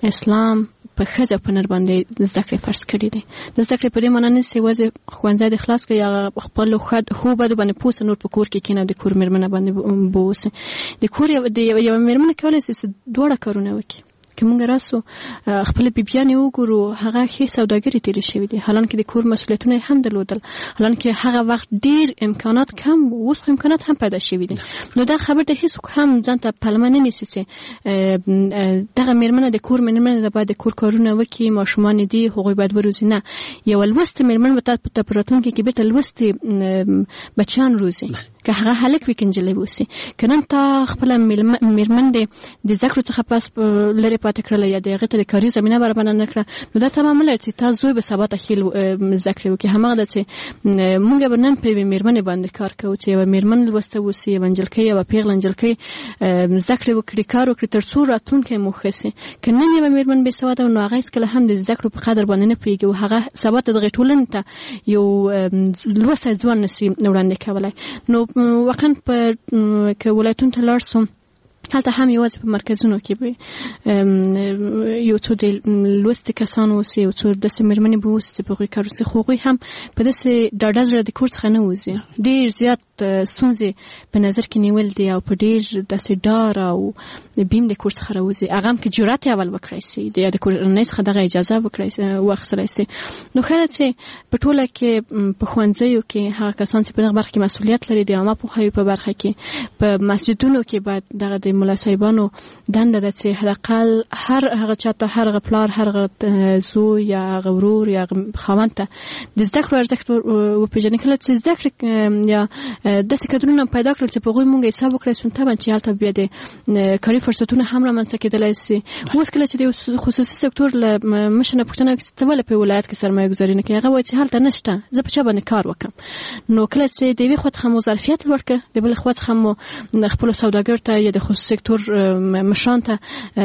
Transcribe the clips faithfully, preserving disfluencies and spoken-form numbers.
اسلام په ښځه په نر باندې زده کړې فرض کړي دي. د زده کړې په دې معنی نه چې یوازې ښوونځی د خلاص کړي یا خپل ښو بدو باندې پوه سه نور په کور کې کښېنه د کور مېرمنه باندې به اوسي. د کور یوه مېرمنه کولی شي چې دواړه کارونه وکړي. که موږ راسو خپل بیبیانې وګورو هغه ښې سوداګرې تېرې شوي دي، حالانکه د کور مسؤلیتونه یې هم درلودل، حالانکه هغه وخت ډېر امکانات کم و، اوس خو امکانات هم پیدا شوي دي. نو دا خبر د هېڅوک هم ځان ته پلمه نه نیسي چې دغه مېرمنه د کور مېرمنه ده باید د کور کارونه وکړي، ماشومان دي هغوی باید وروزي. نه، یوه لوستې مېرمن به ته په راتلونکي کې بېرته لوستې بچیان روزي، که هغه هلک وي که نجلۍ اوسي. که نن تا خپله مېرمن دې د زده کړو څخه پس لرې پاتې کړله یا د هغې ته د کاري زمینه برابره نه کړه، نو دا تمه مه لري چې تا زوی به سبا ته ښې زده کړې وکړي. هماغه ده چې موږ به نن په یوې مېرمنې باندې کار کوو چې یوه مېرمن لوسته اوسي، یوه نجلکۍ یوه پیغله نجلکۍ زده کړې وکړي، کار وکړي، تر څو راتلونکی مو ښه سي. که نن یوه مېرمن بې سواده نو هغه هېڅکله هم د زده کړو په قدر باندې نه پوهېږي او هغه سبا ته دغې ټولنې ته یو لوستی ځوان نسي وړاندې کولی. نو واقعا په که ولایتونو ته لاړ سو هلته هم یوازې په مرکزونو کې به یو څو د لوستي کسان اوسي، یو څو داسې مېرمنې به اوسي چې په هغوی کار وسي، خو هغوی هم په داسې ډاډه زړه د کور څخه نه وځي. ډېر زیات ستونزې په نظر کې نیول دي او په ډېر داسې ډار او بیم د کور څخه راوځي. هغه هم که جرأت یې اول وکړی سي یا د کورنۍ څخه دغه اجازه وکړی واخیستلی سي. نو ښه ده چې په ټوله کې په ښوونځیو کې هغه کسان چې په دغه برخه کې مسؤلیت لري د عامه پوهاوي په برخه کې، په مسجدونو کې باید دغه د ملا صاحبانو دنده ده چې حداقل هر هغه چاته، هر هغه پلار، هر هغه زوی یا هغه ورور یا هغه خاوند ته د زده کړو ارزښت وپېژني. کله چې زده کړې یا داسې کدرونه پیدا کړل چې په هغوی مونږ حساب وکړی سو، طبعا چې هلته بیا د کاري فرصتونه هم رامنځته کېدلی سي. اوس کله چې د خصوصي سکتور له مشر نه پوښتنه وکړي چې ته ولې په ولایت کې سرمایه ګذاري نه کوې، هغه وایي چې هلته نشته، زه په چا باندې کار وکړم. نو کله چې د یوې خوا څخه مو ظرفیت لوړ کړه، د بلې خوا څخه مو خپلو سوداګرو ته یا د خصوصي سکتور مشران ته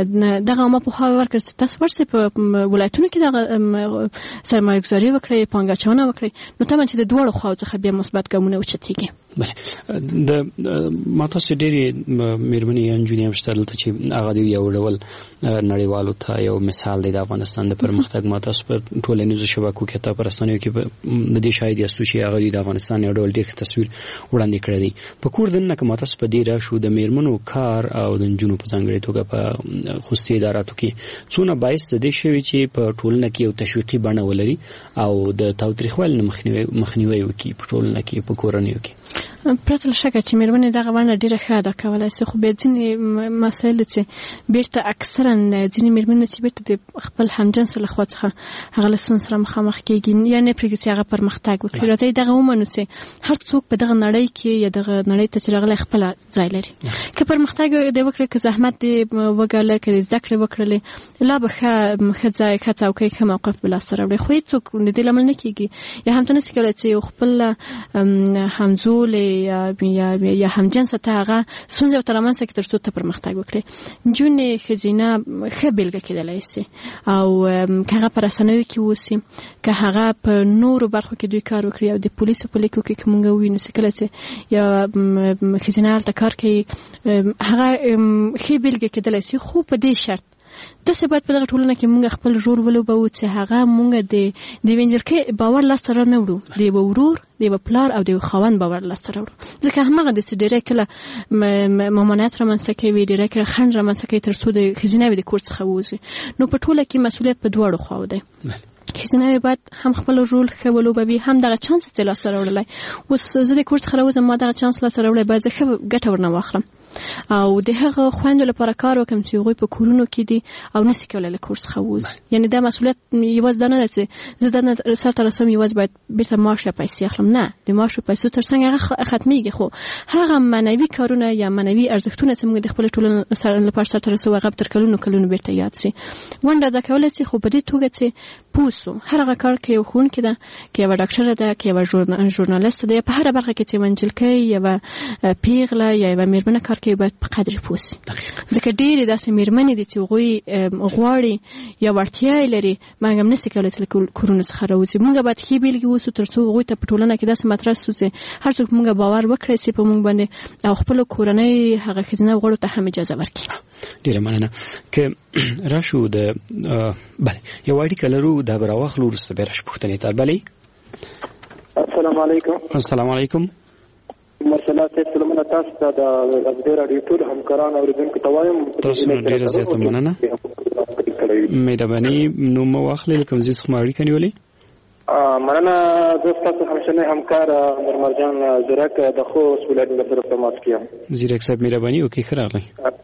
دغه عامه پوهاوی ورکړه چې تاسو ورسئ په ولایتونو کې دغه سرمایه ګذاري وکړئ، پانګه اچونه وکړئ. نو طبعا چې د دواړو خواو څخه بیا مثبت ګامونه اوچتېږي. بله، د ما تاسو ډېرې مېرمنې یا نجونې هم شته دلته چې هغه د یو ډول نړیوالو ته یو مثال دی د افغانستان د پرمختګ. ما تاسو په ټولنیزو شبکو کې ته په رسنیو کې د دې شاهد یاستو چې هغه د افغانستان یو ډول ډېر تصویر وړاندې کړی دی. په کور دننه که ما تاسو په دې راشو د مېرمنو کار او د نجونو په ځانګړې توګه په خصوصي اداراتو کې څونه باعث د دې شوي چې په ټولنه کې یو تشویقي بڼه ولري او د تاوتریخوالي نه مخنیوی وکړي په ټولنه کې، په کورنیو کې؟ پرته له شکه چې مېرمنې دغه ونډه ډېره ښه ادا کولی سي، خو بیا ځینې مسایل چې بېرته اکثرا ځینې مېرمنې چې بېرته د خپل همجنسه له خوا څخه هغه له ستونزو سره مخامخ کېږي یا نه پرېږدي چې هغه پرمختګ وکړي. راځئ دغه ومنو چې هر څوک په دغه نړۍ کې یا دغه نړۍ ته چې راغلی خپله ځای لري. که پرمختګ دې وکړي، که زحمت دې وګاللی، که دې زده کړې وکړلې، لا به ښه ښه ځای، ښه څوکۍ، ښه موقف به لاسته راوړي. خو هېڅوک د دې لامل نه کېږي یا هم ته نسي کولی چې یو خپل همزولې یا یا یا همجنسه ته هغه ستونزې ورته رامنځته کړي تر څو ته پرمختګ وکړي. نجونې ښځینه ښه بېلګه کېدلی سي او که هغه په رسنیو کې اوسي، که هغه په نورو برخو کې دوی کار وکړي او د پولیسو په لیکو کې که مونږ ووینو چې کله چې یوه ښځینه هلته کار کوي هغه ښې بېلګه کېدلی سي. خو په دې شرط داسې باید په دغه ټولنه کې مونږ خپل رول ولوبوو چې هغه مونږ د د یوې نجلکۍ باور لاسته را نه وړو، د یوه ورور، د یوه پلار او د یوه خاوند باور لاسته راوړو. ځکه هماغه دی چې ډېری کله ممانعت رامنځته کوي، ډېری کله خنډ رامنځته کوي تر څو د ښځینه د کور څخه ووځي. نو په ټوله کې مسؤلیت په دواړو خواو دی. ښځینه باید هم خپل رول ښه ولوبوي، هم دغه چانس چې لاسته راوړلی. اوس زه د کور څخه راوځم، ما دغه چانس لاسته راوړی، باید زه ښه ګټه ورنه واخلم او د هغه خویندو لپاره کار وکړم چې هغوی په کورونو کې دي او نسي کولی له کور څخه ووځي. یعنې دا مسؤلیت یوازې دا نه ده چې زه دا سر ته رسوم یوازې باید بېرته معاش یا پیسې اخلم. نه، د معاش او پیسو تر څنګ هغه ختمیږي، خو هغه معنوي کارونه یا معنوي ارزښتونه چې موږ د خپلې ټولنې لپاره سر ته رسوو هغه تر کلونو کلونو بېرته یاد سي. ونډه ادا کولی سي، خو په دې توګه چې پوه سو هر هغه کار که یو ښوونکې ده، که یوه ډاکټره ده، که یوه ژورنالسته ده، یا په هره برخه کې چې یوه نجلکۍ، یوه پیغله یا یوه مېرمنه کار کوي باید په قدر پوه شي ځکه ډېرې داسې مېرمنې دي چې هغوی غواړي یا وړتیا یې لري مګر هم نشي کولی چې له کورونو څخه راوځي. موږ باید ښې بېلګې اوسو تر څو هغوی ته په ټولنه کې داسې مطرح شو چې هر څوک موږ باور وکړی شي په موږ باندې او خپلو کورنۍ هغه ښځینه غړو ته هم اجازه ورکړي. ډېره مننه. که راشو د بله یو اړیکه لرو دا به راواخلو وروسته بیا راشو پوښتنې ته. بلې السلام علیکم. السلام علیکم. مرسلا صاحب سلامونه تاسو ته د ازدې راډیو ټول همکاران اوریدونکو ته وایم تاسو ډېره زیاته مننه. مهرباني نوم مو واخلئ کوم ځای څخه مو اړیکه نیولې. مننه زه ستاسو همشنی همکار نورمرجان زیرک د خوست ولایت له طرفه تماس کوم. زیرک صاحب مهرباني وکړئ ښه راغلی.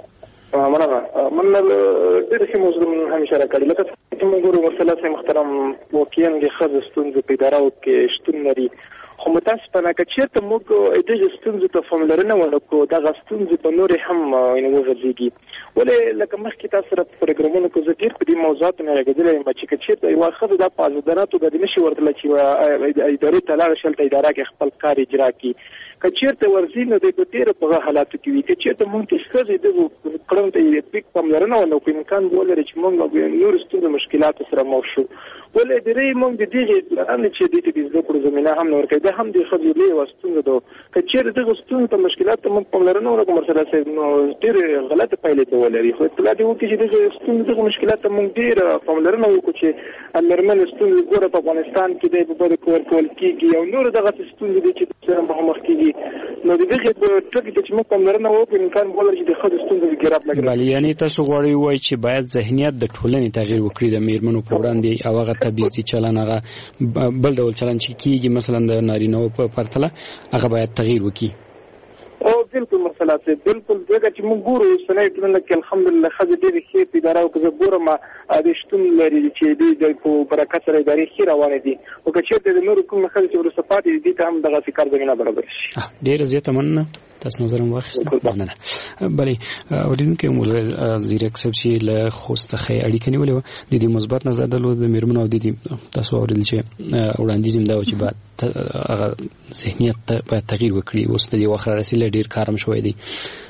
مننه. من ډېرې ښې موضوع هم اشاره کړې لکه چې موږ ګورو مرسلا صاحب محترم واقعا د ښځو ستونزې په ادارو کې شتون لري خو متاسفانه که چېرته موږ دغې ستونزو ته پاملرنه ونه کړو دغه ستونزې به نورې هم وغځېږي. ولې لکه مخکې تاسو سره په پروګرامونو کې زه ډېر په دې موضوعاتو مې غږېدلی یم چې که چېرته یوه ښځه دا په ازادانه توګه دې نشي ورتلی چې ادارې ته لاړه شي هلته اداره کې خپل کار اجرا کړي. که چېرته ورځي نو دی په ډېره په هغه حالاتو کې وي. که چېرته موږ د ښځې دغو کړنو ته یې بیګ پاملرنه ونه کړو امکان به ولري چې موږ نورو ستونزو مشکلاتو سره مخ شو. ولې درې موږ د دغې پلانې چې دې ته د زده کړو زمینه هم نه ورکوي دا هم د ښځې لویه یوه ستونزه ده. که چېرې دغو ستونزو ته مشکلاتو ته موږ پاملرنه ونه کړو مرسلا صاحب نو ډېرې غلطه پایلې ته ولري. خو اطلاع دې وکړي چې دغې ستونزو دغو مشکلاتو ته موږ ډېره پاملرنه وکړو چې مېرمنې ستونزې ګوره په افغانستان کې دی په بدو کې ورکول کېږي او نورو دغسې ستونزې دي چې سره مخامخ کېږي نو د دغې په ټکي ته چې موږ پاملرنه وکړو امکان به ولري چې د ښځو ستونزې ګراب لګي. بله یعنې تاسو غواړئ ووایئ چې باید ذهنیت د ټولنې تغییر وکړي د مېرمنو په وړاندې او هغه تبعیضي چلن هغه بل ډول چلن چې کېږي مثلا د نارینه‌وو په پرتله هغه باید تغییر وکړي. او بالکل مسله ده بالکل ځکه چې موږ ګورو اوسنۍ ټولنه کې الحمدلله ښځې ډېرې ښې په ادارو کې زه ګورم د شتون لري چې دوی د په برکت سره ادارې ښې روانې دي او که چېرته د نورو کومې ښځې چې وروسته پاتې دي دې ته هم دغسې کار زمینه برابر شي. ډېره زیاته مننه تاسو نظر هم واخیسته. مننه. بلې اورېدونکی مو زیرک صاحب چې له خوست څخه یې اړیکه نیولې وه د دې مثبت نظر درلود د مېرمنو او د دې تاسو واورېدل چې وړاندیز یې دا و چې باید هغه ذهنیت ته باید تغییر وکړي. اوس د دې وخت را رسېدلی ډېر کار هم شوی دی.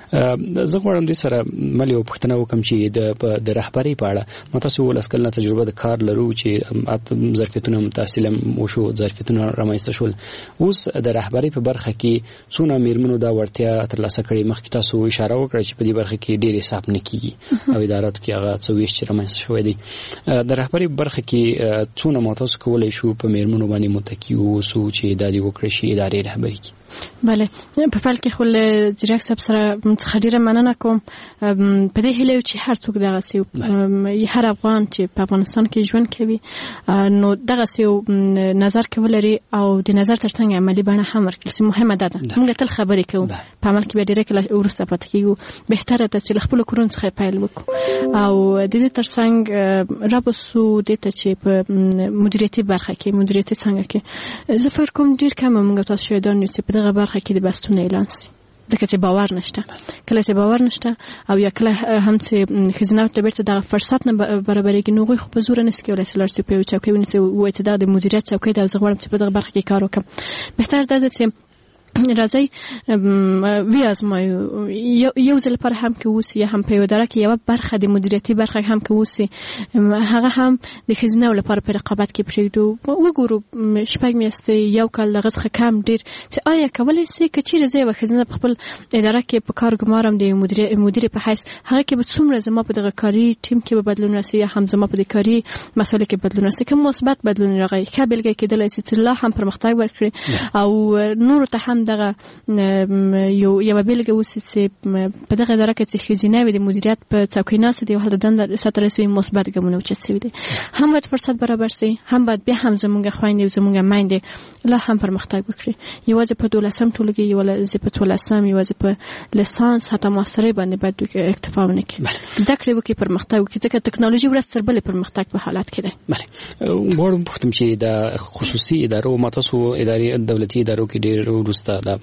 زه غواړم دوی سره مل یو پوښتنه وکړم چې د رهبرۍ په اړه ما تاسو اوولس کلنه تجربه د کار لرو چې ظرفیتونه هم تحصیل هم وشو ظرفیتونه رامنځته شول. اوس د رهبرۍ په برخه کې څونه مېرمنو دا وړتیا ترلاسه کړې؟ مخکې تاسو اشاره وکړه چې په دې برخه کې ډېر حساب نه کېږي او اداراتو کې هغه څه ویشت چې رامنځته شوی دی. د رهبرۍ په برخه کې څونه ما تاسو کولی شو په مېرمنو باندې متکي واوسو چې دا دې وکړی شي ادارې رهبري کړي؟ بله په پیل کې خو له زیرک صاحب سره څخه ډېره مننه کوم. په دې هیله چې هر څوک دغسې هر افغان چې په افغانستان کې ژوند کوي نو دغسې نظر کې ولري او د نظر تر څنګ عملي بڼه هم ورکړي چې مهمه ده ده موږ تل خبرې کوو په عمل کې بیا ډېره کله وروسته پاتې کېږو. بهتره ده چې له خپلو کورونو څخه پیل وکړو او د دې تر څنګ رابسو دې ته چې په مدیریتي برخه کې مدیریتي څانګه کې زه فکر کوم ډېر کم موږ تاسو شاهدان یو چې په دغه برخه کې د بستونه اعلان شي ځکه چې باور نشته. کله چې باور نشته او یا کله هم چې ښځینه ته بیرته دغه فرصت نه برابرېږي نو هغوی خو په زوره نشي کولی چې لاړ شي په یوه چوکۍ ونیسي ووایي چې دا د مدیریت چوکۍ ده او زه غواړم چې په دغه برخه کې کار وکړم. بهتر دا ده چې راځي وی ازمایو یو ځل پر هم کې اوسي یا هم په یو اداره کې یو برخه د مدیریتي برخه هم کې اوسي هغه هم د ښځینه لپاره په رقابت کې پرېږدو وګورو شپږ میاشتې یو کال دغه څخه کم ډېر چې آیا کولی شي که چېرې زه یوه ښځینه په خپل اداره کې په کار ګمارم د مدیر په حیث هغه کې به څومره زما په دغه کاري ټیم کې به بدلون راسي یا هم زما په دې کاري مسایلو کې بدلون راسي کوم مثبت بدلون راغی ښه بېلګه کېدلی شي چې لا هم پرمختګ ورکړي او نورو ته هم دغه یو یو بیلګه اوسي چې په دغه اداره کې چې ښځینه وي د مدیریت په څوکۍ ناستې دي او هلته دنده ساتلی شوي مثبت ګامونه اوچت شوي دي هم باید فرصت برابر شي هم باید بیا هم زموږ خویندې او زموږ میندې لا هم پرمختګ وکړي یوازې په دولسم ټولګي یوازې په څوارلسم یوازې په لیسانس حتی ماسترۍ باندې باید اکتفا ونه کړي زده کړې وکړي پرمختګ وکړي ځکه ټکنالوژي ورځ تر بلې پرمختګ په حالت کې دی. بله غواړم پوښتم چې د خصوصي ادارو ما تاسو ادارې دولتي ادارو کې ډېر وروسته د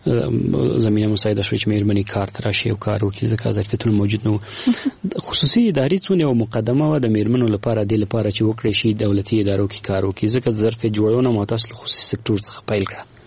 زمینه مساعده شوې چې مېرمنې کار ته راشي او کار وکړي ځکه ظرفیتونه موجود نه وو. خصوصي ادارې څونه یوه مقدمه وه د مېرمنو لپاره دې لپاره چې وکړی شي دولتي ادارو کې کار وکړي ځکه ظرفیت جوړونه ما تاسو له خصوصي سکتور څخه پیل کړه.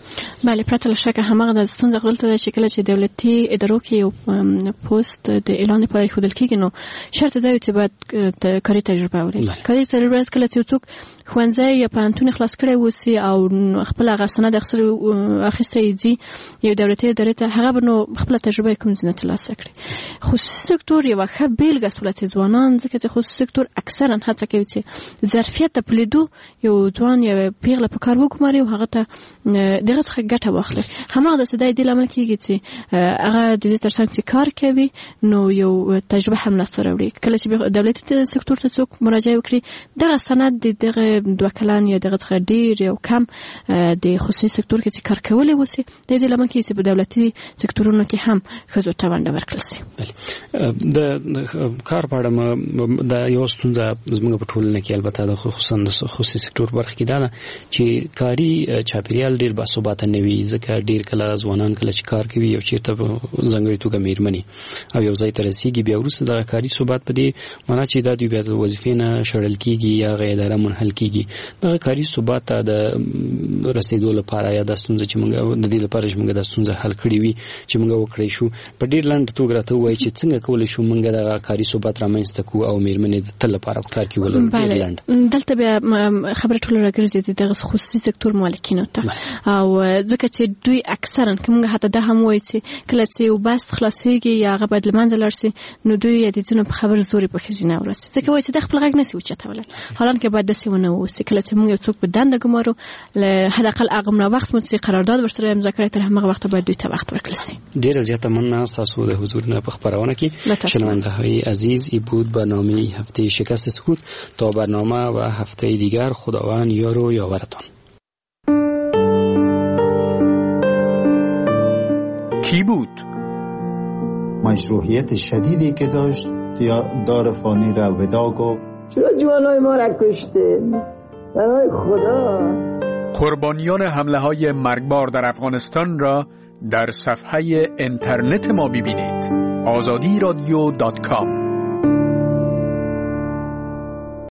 بله پرته له شکه همغه د ستونزه غلطه ده چې کله چې دولتي ادارو کې یو پوسټ د اعلان لپاره ښودل کېږي نو شرط دا وي چې باید کاري تجربه ولري. کاري تجربه کله چې څوک ښوونځی یا پوهنتون خلاص کړی وسی او خپل هغه سند اخیستی دي یو دولتي ادارې ته هغه نو خپل تجربه کوم ځنه ترلاسه کړي. خصوصي سکتور یو ښه بیلګه سولته ځوانان ځکه چې خصوصي سکتور اکثرا هڅه کوي چې ظرفیت ته پلیدو یو ځوان یا پیغله په کار وګماري او هغه ته دغه څخه ګټه واخلي. همغه د سدای د لامل کېږي چې هغه د دې ترڅنګ چې کار کوي نو یو تجربه هم لاسته راوړي. کله چې دولتي سکتور ته څوک مراجعه وکړي دغه سند دغه دوه کلن یا دغه څخه ډیر یو کم د خصوصي سکتور کې چې کار کولای وسی د دې لامل کېږي چې په دولتي سکتورونو کې هم ښځو ته ونډه ورکړل شي. د کار په اړه د یو ستونزه زموږ په ټولنه کې البته د خصوصا د خصوصي سکتور برخه کې ده چې کاري چاپیریال ډیر باثباته نه وي ځکه ډیر کله ځوانان کله چې کار کوي یو چیرته ځانګړي توګه میرمنې او یو ځای ته رسیږي بیا وروسته د کاري ثبات په دې معنا چې دا دوی بیا د وظیفې نه شړل کېږي یا غیر اداره منحل کېږي. د کاري ثبات ته د رسیدو لپاره یا د ستونزې چې موږ د دې لپاره چې موږ د ستونزې حل کړی وي چې موږ وکړی شو په ډیر لاندې توګه راته وایي چې څنګه کولای شو موږ د کاري ثبات رامنځته کوو او میرمنې د تل لپاره په کار کې ولرو. ډیر لاندې دلته بیا خبره ټول راګرځي د خصوصي سکتور مالکینو ته او ځکه چې دوی اکثرا کومه حتی د هم وایي چې کله چې یو بس خلاصيږي یا هغه باید لمنځه لاړ شي نو دوی د ځینو په خبر زوري په خزینه ورسي ځکه وایي چې د خپل غږ نسی وچتاوله حالانکه باید د سیونه وسی کله چې موږ یو څوک په دنده ګمارو له حداقل اغمره وخت مو چې قرارداد ورسره امضا کړی تر هغه وخت باید دوی ته وخت ورکړل شي. ډیر زیاته مننه تاسو د حضور نه په خبرونه کې شنونده های عزیز ای بود برنامه هفته شکست سکوت. تا برنامه و هفته دیگر خداوند یار و یاورتان. کی بود؟ مشروعیت شدیدی که داشت دار فانی را ودا گفت. چرا جوانای ما را کشته؟ برای خدا. قربانیان حمله های مرگبار در افغانستان را در صفحه اینترنت ما ببینید. آزادی رادیو دات کام